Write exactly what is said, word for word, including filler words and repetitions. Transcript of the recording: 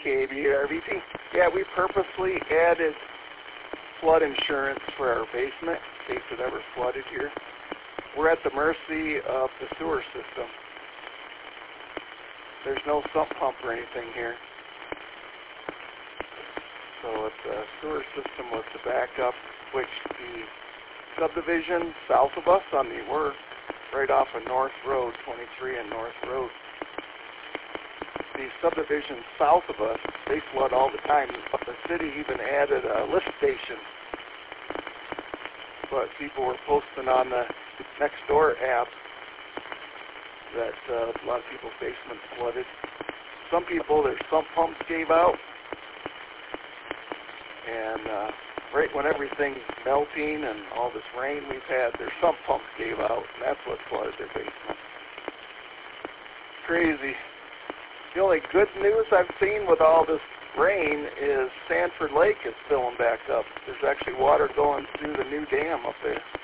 K B R V T. Yeah, we purposely added flood insurance for our basement in case it ever flooded here. We're at the mercy of the sewer system. There's no sump pump or anything here. So if the sewer system was to back up, which the subdivision south of us, I mean, we're right off of North Road, twenty-three and North Road. The subdivision south of us, they flood all the time. The city even added a lift station. But people were posting on the Nextdoor app that uh, a lot of people's basements flooded. Some people, their sump pumps gave out. And uh, right when everything's melting and all this rain we've had, their sump pumps gave out, and that's what flooded their basement. Crazy. The only good news I've seen with all this rain is Sanford Lake is filling back up. There's actually water going through the new dam up there.